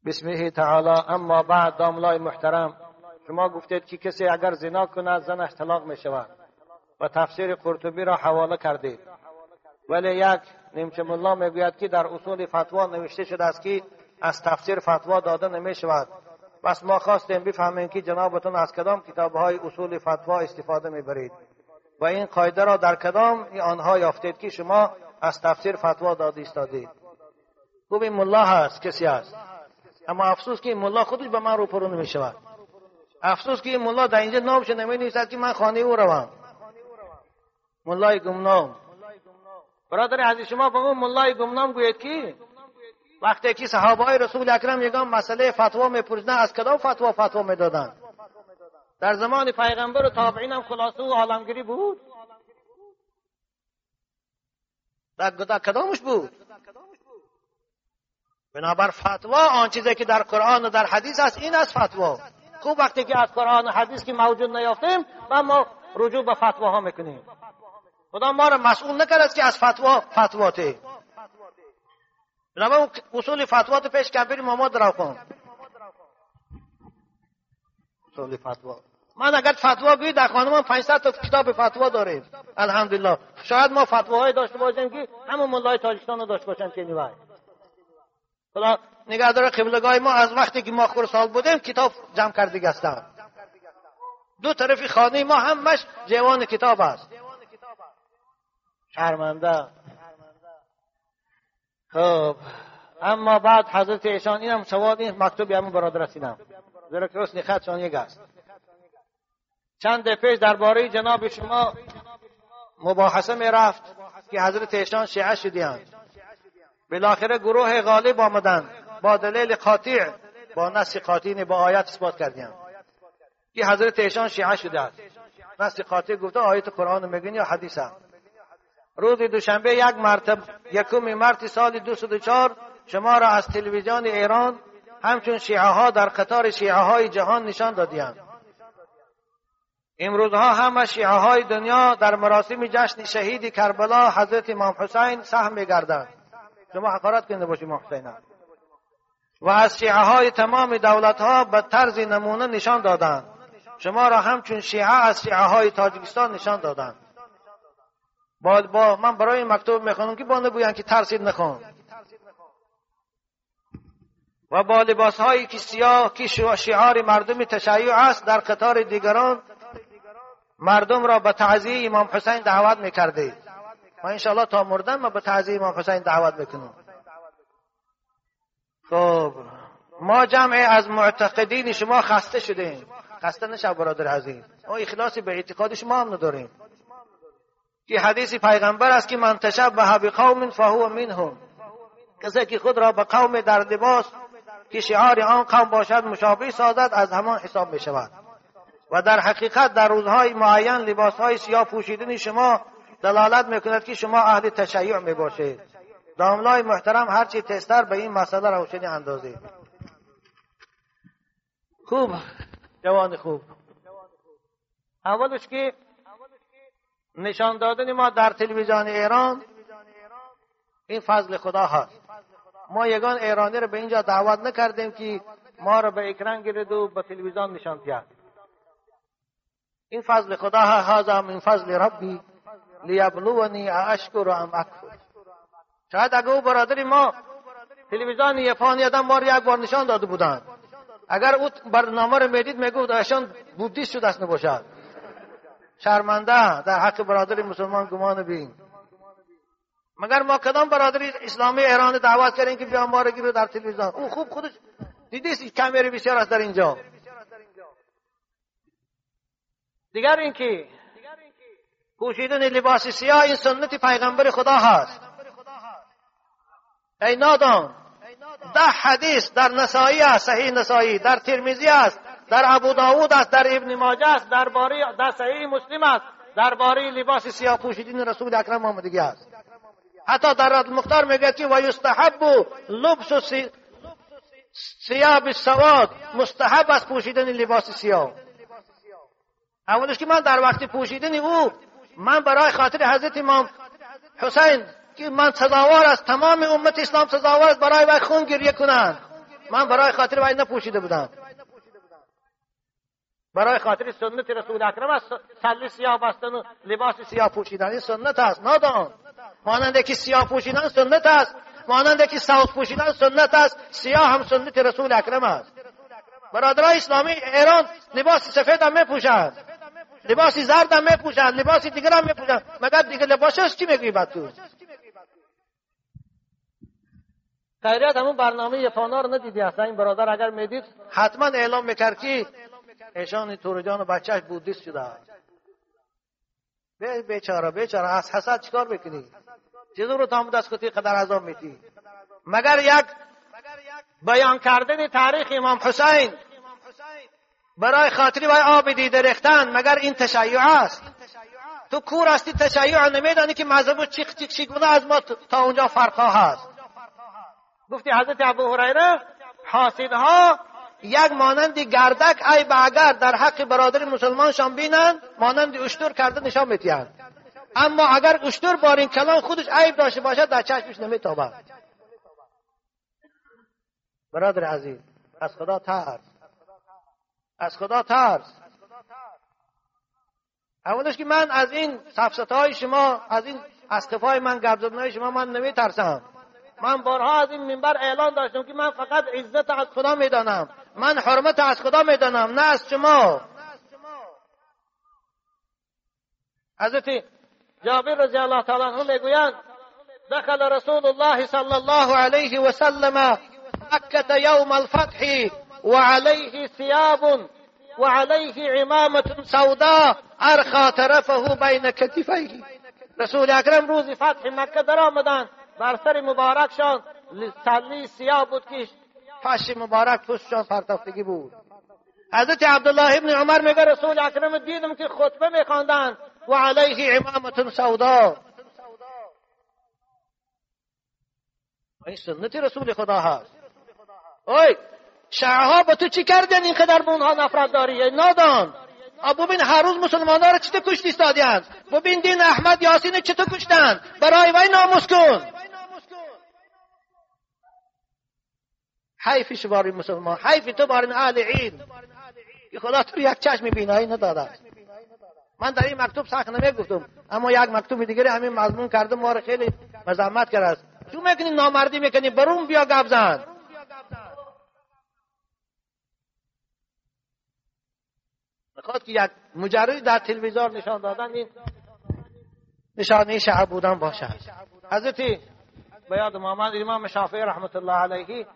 بسمه تعالی. اما بعد داملای محترم، شما گفتید که کسی اگر زنا کند زنش طلاق می شود و تفسیر قرطبی را حواله کردید، ولی یک نیمچه ملا میگوید که در اصول فتوا نوشته شده است که از تفسیر فتوا داده نمی شود. بس ما خواستیم بفهمیم که جنابتون از کدام کتاب‌های اصول فتوا استفاده میبرید و این قاعده را در کدام آنها یافتید که شما از تفسیر فتوا داده استادید. خوب این ملا هست، کسی هست، اما افسوس که این ملا خودش به من رو پرو نمی شود. افسوس که این ملا در اینجا نامش نمی نویسد که من خانه او روم. ملای گمنام. برادر عزیز، شما به اون ملای گمنام گویید که وقتی که صحابه های رسول اکرم یگان مسئله فتوا میپرسیدن از کدام فتوا میدادن؟ در زمان پیغمبر و تابعین هم خلاصه و عالمگیری بود؟ در کدامش بود؟ بنابر فتوا آن چیزی که در قرآن و در حدیث است این است فتوا. خوب وقتی که از قرآن و حدیث که موجود نیافتیم ما رجوع به فتواها میکنیم. خدا ما را مسئول نکرد که از فتواته. بنابر اصول فتوات پیش کبیر ما درو کن. اصول فتوا. من اگر فتوا گویی در خانه من 500 تا کتاب فتوا داریم. الحمدلله. شاید ما فتواهای داشته باشیم که همون مولای تاجیکستان رو داشته باشن که نیوای. خدا نگهدار قبلگاه ما از وقتی که ما خردسال بودیم کتاب جمع کردگی هستند. دو طرف خانه ما همش جوان کتاب است. شرمنده. خب اما بعد حضرت ایشان اینم سوال این مکتوبی همون برادر رسیدم زیرا که رسل خطشان یک است. چند پیش درباره جناب شما مباحثه می رفت که حضرت ایشان شیعه شدیند. بالاخره گروه غالب آمدند با دلیل قاطع، با نص قاطع با آیت اثبات کردند که حضرت ایشان شیعه شده است. نص قاطع گفته آیت قرآن میگن یا حدیث است. روز دوشنبه یکم مارس سال 2004 شما را از تلویزیون ایران همچون شیعه ها در قطار شیعه های جهان نشان دادند. امروزها همه شیعه های دنیا در مراسم جشن شهید کربلا حضرت امام حسین سهم می‌گردند. شما حقارت کنده باشید امام حسین و از شیعه های تمام دولت ها به طرز نمونه نشان دادند. شما را همچون شیعه از شیعه های تاجیکستان نشان دادند. من برای این مکتوب میخونم که با نگویند که ترسید نخون و با لباس هایی که سیاه که شعار مردم تشیع است در قطار دیگران مردم را به تعزیه امام حسین دعوت میکردید. و انشاءالله تا مردن ما به تعزیه امام حسین دعوت میکنم. خب ما جمع از معتقدین شما خسته شدیم. خسته نشو برادر عزیز، ما اخلاصی به اعتقاد شما هم نداریم که حدیث پیغمبر است که من تشبه بقوم فهو منهم. کسی که خود را به قوم در لباس که شعار آن قوم باشد مشابه سازد از همان حساب می شود. و در حقیقت در روزهای معین لباسهای سیاه پوشیدن شما دلالت میکند که شما اهل تشیع می باشید. داملای محترم هرچی تستر به این مسئله روشنی اندازید. خوب جوان خوب. اولش که نشان دادن ما در تلویزیون ایران این فضل خدا هست. ما یگان ایرانی رو به اینجا دعوت نکردیم که ما رو به اکران گرفت و به تلویزیون نشان داد. این فضل خدا هذا من فضل ربی لیبلونی اشکر ام اکفر. شاید اگه او برادری ما تلویزیون یپانی آدم ما رو یک بار نشان داده بودند، اگر او برنامه رو میدید میگفت ایشان بودیست شده است نباشد. شرمنده در حق برادر مسلمان گمان بین. مگر ما کدام برادری اسلامی ایران دعوت کردیم که بیا ما رو گیره در تلویزیون؟ او خوب خودش دیدیست کامری بسیار است در اینجا. دیگر اینکه پوشیدن لباس سیاه این سنت پیغمبر خدا هست. ای نادان، 10 حدیث در نسائی است، صحیح نسائی، در ترمذی است، در ابو داود است، در ابن ماجه است، در صحیح مسلم است درباره لباس سیاه پوشیدن رسول اکرم محمدی است. حتی در رد مختار میگه که و یستحب لبس ثياب السواد، مستحب است پوشیدن لباس سیاه. اولش که من در وقت پوشیدن او من برای خاطر حضرت امام حسین که من سزاوار است، تمام امت اسلام سزاوار است برای وقت خون گریه کنند. من برای خاطر وای نپوشیده بودم. برای خاطر سنت رسول اکرم است سلی سیاه بستن و لباس سیاه پوشیدن. این سنت است نادان. مانند که سیاه پوشیدن سنت است، مانند که سواد پوشیدن سنت است، سیاه هم سنت رسول اکرم است. برادرای اسلامی ایران لباس سفید هم میپوشند، لباس زرد هم میپوشند، لباس دیگر هم میپوشند. مگر دیگر لباس است چی میگویی بعد تو؟ خیریت همون برنامه پانا رو ندیدی اصلا؟ این برادر اگر میدید حتما اعلام میکرد که ایشان تورجان و بچهش بودیست شده. بیچاره از حسد چیکار میکنی؟ چیزو رو تام دست کتی قدر عذاب میتی؟ مگر یک بیان کردن تاریخ امام حسین برای خاطری وای آب دیده ریختن، مگر این تشیع است؟ تو کور هستی تشیع نمیدانی که مذهب چگونه از ما تا اونجا فرقا هست. گفتی حضرت ابو هریره حاسدها یک مانند گردک ای به اگر در حق برادر مسلمانشان بینن مانند اشتر کرده نشان میتیند، اما اگر اشتر بار این کلان خودش عیب داشته باشد در چشمش نمیتابد. برادر عزیز از خدا ترس، از خدا ترس. اولش که من از این سفسطه‌های شما، از این اسقفای من گپ زدن‌های شما من نمیترسم. من بارها از این منبر اعلان داشتم که من فقط عزت از خدا میدانم، من حرمت از خدا میدانم، نه از شما. حضرت جابر رضی الله تعالی عنه میگویند دخل رسول الله صلی الله علیه و سلم مکه یوم الفتح وعليه ثياب وعليه عمامة سوداء ارخى طرفه بین کتفیه. رسول اکرم روز فتح مکه در آمدند، بر سر مبارکشان سلی سیاه بود که پشت مبارک پشتشان پرتافتگی بود. حضرت عبدالله ابن عمر میگه رسول اکرم دیدم که خطبه میخواندند و علیه عمامة سوداء. این سنت رسول خدا هست. اوی شیعه‌ها به تو چی کردن اینقدر به اونها نفرت داری؟ نادان. ببین هر روز مسلمان‌ها رو چطور کشت ایستادی‌اند. ببین دین احمد یاسین چطور کشتن. برای وای ناموس کن. حیفش باری مسلمان، حیف تو باری اهل علم که خدا تو یک چشم بینایی نداده. من در این مکتوب سخت نمیگفتم، اما یک مکتوب دیگری همین مضمون کردم، ما رو خیلی مزاحمت کرد. تو میکنی نامردی میکنی، برون بیا گپ زن. میخواد که یک مجردی در تلویزیون نشان دادن این نشانه شیعه بودن باشه. حضرت بیاد محمد امام شافعی رحمت الله علیه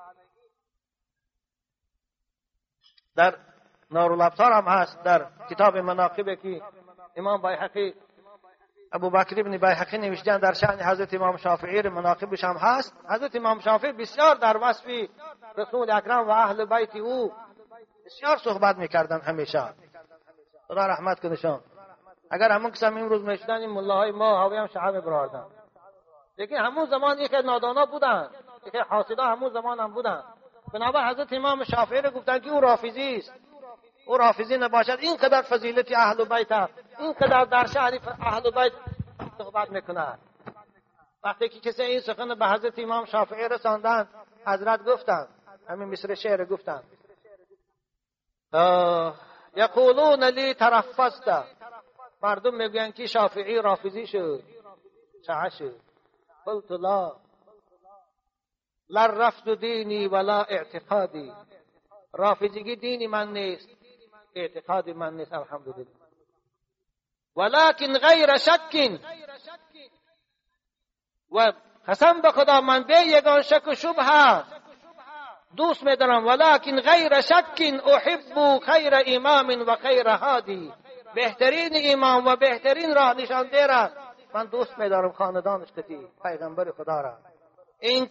در نورالابصار هم هست، در کتاب مناقب که امام بیهقی ابو بکر ابن بیهقی نوشتن در شأن حضرت امام شافعی، مناقبش هم هست. حضرت امام شافعی بسیار در وصف رسول اکرم و اهل بیت او بسیار صحبت میکردن همیشه. خدا رحمت کنشان. اگر همون قسم امروز میشدن این ملاهای ما هاوی هم شعب براردن، لیکن همون زمان یک نادانا بودن، یک حاسدا همون زمان هم بودن. بنابر حضرت امام شافعی رو گفتن که او رافضی است، او رافضی نباشد. اینقدر فضیلت اهل بیت، اینقدر در شهر اهل بیت صحبت میکنه. وقتی که کسی این سخن به حضرت امام شافعی رساندن، حضرت گفتن همین مصر شعر گفتن یقولون لی ترفضت، مردم میگن که شافعی رافضی شد، شیعه شد. قلت لا رفض دینی ولا اعتقادی، رافضگی دینی من نیست، اعتقادی من نیست، الحمدلله. ولكن غیر شک، و قسم به خدا من به یگان شک و شبهه دوست میدارم. ولكن غیر شک احب خیر امام و خیر هادی، بهترین امام و بهترین راه نشانده را من دوست میدارم، خاندانش کتی پیغمبر خدا را. ان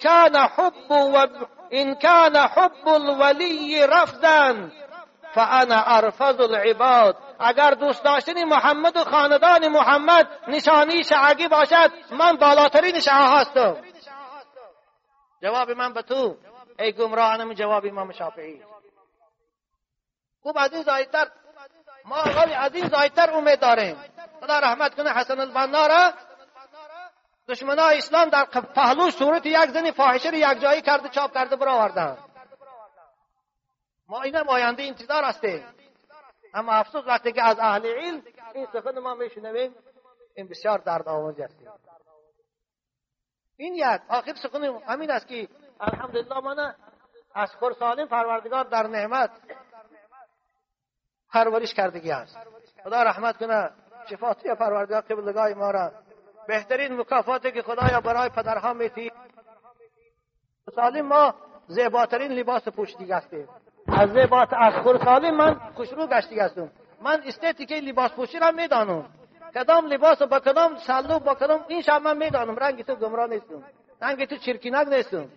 کان حب الولی رفضا فانا ارفض العباد، اگر دوست داشتن محمد و خاندان محمد نشانی شیعگی باشد، من بالاترین شیعه هستم. جواب من به تو ای گمراهان، جواب امام شافعی. خوب از این زایدتر ما از این زایدتر امید داریم. خدا رحمت کنه حسن البنا را دشمنان اسلام در پهلو صورت یک زنی فاحشه را یک جایی کرده چاپ کرده برآوردن. ما اینم آینده انتظار هستیم. اما افسوس وقتی که از اهل علم این سخن ما میشنویم این بسیار دردآویز است. این یک آخر سخن همین است که الحمدلله ما از خرسالین پروردگار در نعمت پرورش کردگی است. خدا رحمت کنه، شفاعتی پروردگار قبلگاه ما را. بهترین مکافاتی که خدایا برای پدرها میتی، سالم ما زیباترین لباس پوشیده هستیم. از زیبات از خرسالین من خوشرو گشته هستم. من استتیک لباس پوشی را میدانم، کدام لباس با کدام سلوک با کدام این شب من میدانم. رنگ تو گمراه نیستم، رنگ تو چرکینک نیستم.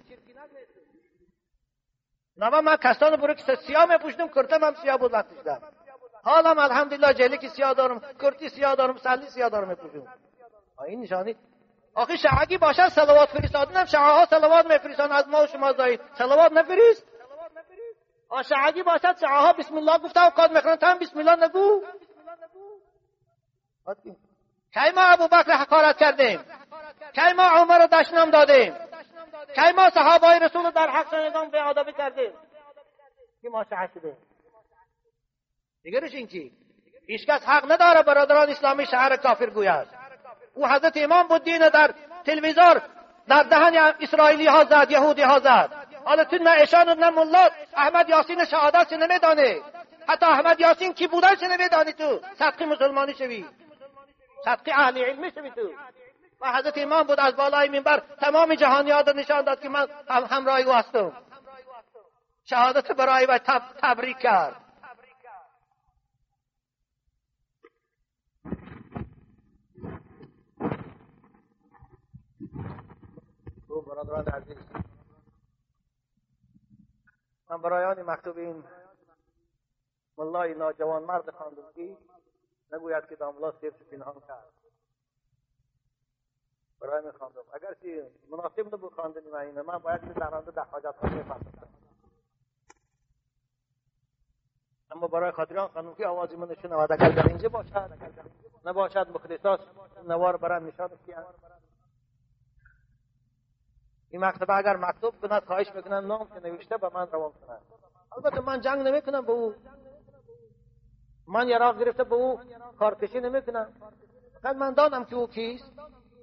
نما من کسان برو که سیاه میپوشیدم، کرتم هم سیاه بود وقتش. حالم الحمدلله جلیکی سیاه دارم، کرتی سیاه دارم، سلی سیاه دارم میپوشم. این نشانی آخه شعگی باشد صلوات فرستادنم، شعاها صلوات میفرستان از ما و شما زایید صلوات نفرست. شعگی باشد شعاها بسم الله گفته و قاد میخوان تام بسم الله نگو. کی ما ابوبکر حقارت کردیم؟ کی ما عمر رو دشنام دادیم؟ کی ما صحابه رسول در حق شنیدان بیادبی کردیم؟ کی ما شهیدیم؟ دیگرش این کی؟ هیچ کس حق نداره برادران اسلامی شعر کافر گوید. او حضرت امام بود دین در تلویزیون در دهن اسرائیلی ها زد، یهودی ها زد. حالا تو نه ایشان و نه ملات احمد یاسین شهادت چه نمیدانی؟ حتی احمد یاسین کی بودن چه نمیدانی؟ تو صدقی مسلمانی شوی، صدقی اهل علمی شوی تو. و حضرت امام بود از بالای منبر تمام جهانیات نشان داد که من همراه او هستم. شهادت برای و تبریک کرد. برادران عزیز، من برای آن مکتوب این ملای ناجوان مرد خواندم که نگوید که داملا سیرش پنهان کرد. برای من خواندم اگر که مناسب نبود خواندنی من باید که درانده در حاجت خانه می‌فرستم. اما برای خاطران خواندم که آوازی من شنود اگر در اینجا باشد نباشد مخلصات نوار برای نشان کیان. این مکتبه اگر مکتوب کند خواهش میکنم نام که نوشته به من روان کنند. البته من جنگ نمیکنم به او، من یراق گرفته به او کارکشی نمیکنم، فقط من دانم که او کیست،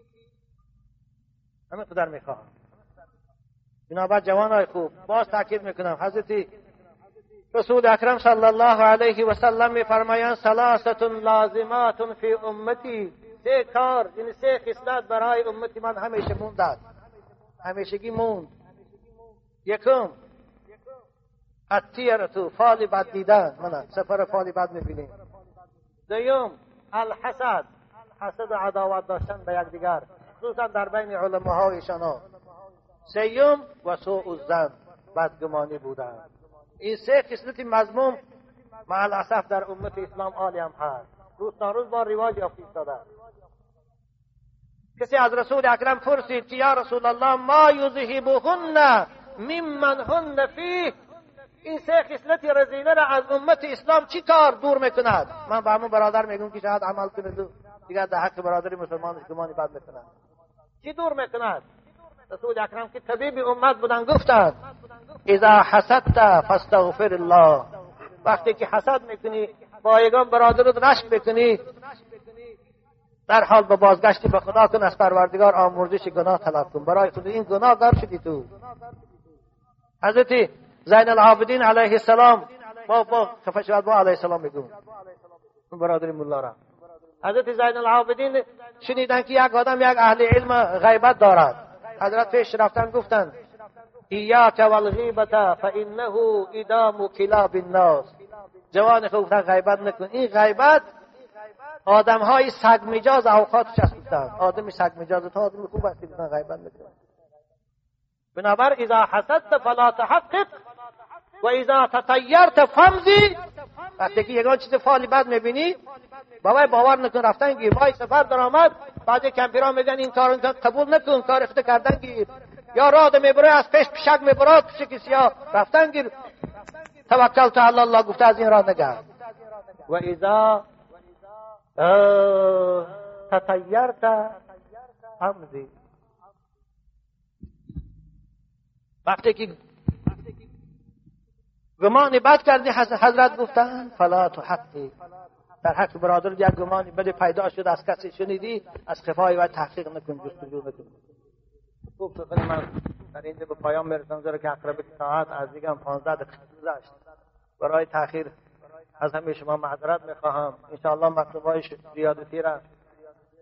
همین قدر میخواهم. بنابر جوانای خوب باز تاکید میکنم، حضرت رسول اکرم صلی الله علیه و سلم میفرمایند ثلاثه لازمات فی امتی، سه کار یعنی سه خصلت برای امتی من همیشه مونده، همیشگی موند. یکم التیرتو، فال بد دیدن، من سفر فال بد میبینیم. دوم الحسد، حسد و عداوت داشتن به یکدیگر خصوصا در بین علماء و ایشانا. سیوم و سوء الظن، بدگمانی بودن. این سه خصلت مذموم مع الاسف در امت اسلام عالی هم هست، روز تا روز با رواج یافته ایستاده. کسی از رسول اکرم پرسید که یا رسول الله ما یذهبهن ممن هن فیه، این سه خصلت رذیله را از امت اسلام چی کار دور میکند؟ من به همون برادر میگم که شاید عمل کنید و دیگر در حق برادری مسلمان گمانی بد میکند. چی دور میکند؟ رسول اکرم که طبیب امت بودن گفتند اذا حسدت فاستغفر الله، وقتی که حسد میکنی با یگان برادرت رشک میکنی در حال به بازگشتی به خدا کن، از پروردگار آمرزش گناه طلب کن، برای خود این گناهگار شدی تو. حضرت زین العابدین علیه السلام با خفشوات با علیه السلام میگم برادر مولا را، حضرت زین العابدین شنیدن که یک آدم یک اهل علم غیبت دارد. حضرت پیش رفتن گفتند ایاک والغیبت فانه ادام کلاب الناس، جوان خوب گفتن غیبت نکن، این غیبت آدم های سگ مجاز اوقاتش است. گفتن آدمی سگ مجاز تو آدمی خوب است، گفتن غیبت نکن. بنابر اذا حسدت فلا تحقق و اذا تطیرت فمضی، وقتی که یگان چیز فالی بد میبینی باور نکن، رفتن گیر. مای سفر درآمد بعضی کمپیرا میگن این کارو قبول نکن، کار اخته کردن گیر، یا راه میبره از پیش پیشک میبره پیش کسی ها رفتن گیر. توکلت علی الله گفته از این راه نگرد. و اذا تطیرت فمضی، وقتی که گمان بد کردی. حضرت گفتن فلا تحقق، در حق برادر یک گمان بد پیدا شد از کسی شنیدی، از خفای و تحقیق نکن، جستجو نکن. خوب سخن من در اینجا به پایان میرسم، زیرا که اقرب ساعت از دیگه 15 دقیقه گذشت. برای تأخیر از همه شما معذرت میخواهم. ان شاء الله مطلوبای ریاضتی را